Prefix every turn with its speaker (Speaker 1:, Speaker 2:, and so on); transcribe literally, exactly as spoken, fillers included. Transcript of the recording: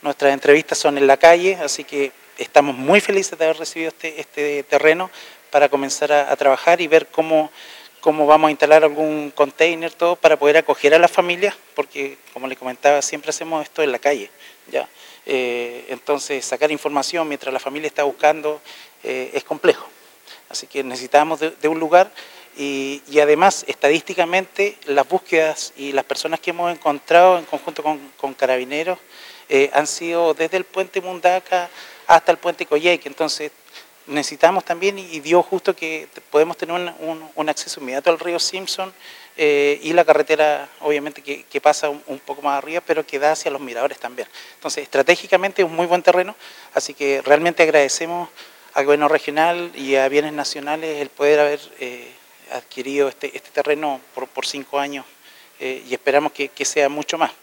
Speaker 1: Nuestras entrevistas son en la calle, así que estamos muy felices de haber recibido este, este terreno para comenzar a, a trabajar y ver cómo, cómo vamos a instalar algún container, todo para poder acoger a las familias, porque como les comentaba, siempre hacemos esto en la calle, ¿ya? Eh, entonces sacar información mientras la familia está buscando eh, es complejo, así que necesitamos de, de un lugar y, y además estadísticamente las búsquedas y las personas que hemos encontrado en conjunto con, con Carabineros eh, han sido desde el puente Mundaca hasta el puente Coyhaique, entonces necesitamos también, y dio justo que podemos tener un, un, un acceso inmediato al río Simpson eh, y la carretera obviamente que, que pasa un, un poco más arriba, pero que da hacia los miradores también. Entonces estratégicamente es un muy buen terreno, así que realmente agradecemos al gobierno regional y a Bienes Nacionales el poder haber eh, adquirido este, este terreno por, por cinco años eh, y esperamos que, que sea mucho más.